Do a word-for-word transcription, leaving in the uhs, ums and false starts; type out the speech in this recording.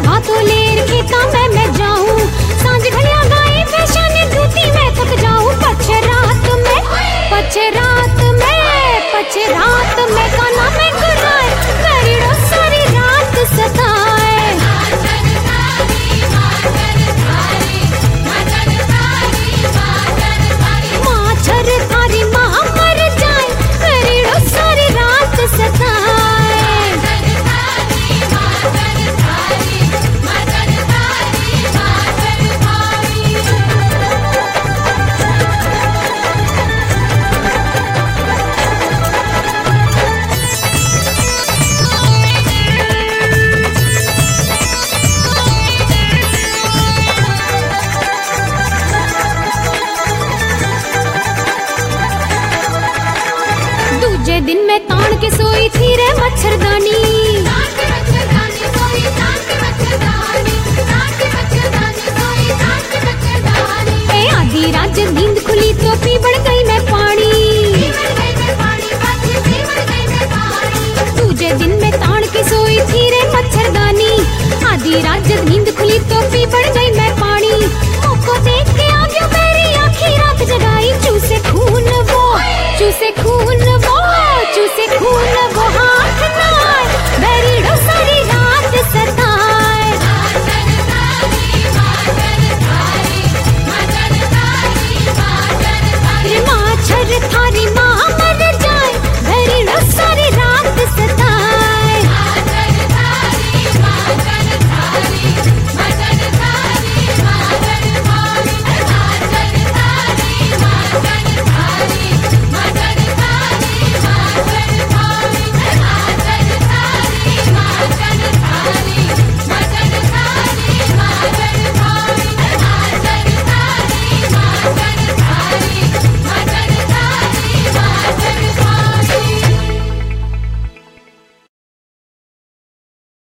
भातो लेर खेता में मैं जाऊं, सांझ ढलिया गाई फैशन जूती में थक जाऊं। पछे रात में पछे रात में पछे रात में काना में कराए करीड़ो सारी रात सताए। माछर थारी माँ मर जाए करीड़ो सारी रात सताए। दूजे दिन मैं तान के सोई थी रे मच्छरदानी, ए आधी रात नींद खुली तो पी बढ़ गई मैं पानी। दूजे दिन मैं तान के सोई थी रे मच्छरदानी, आधी रात नींद खुली तो पी बढ़ गई मैं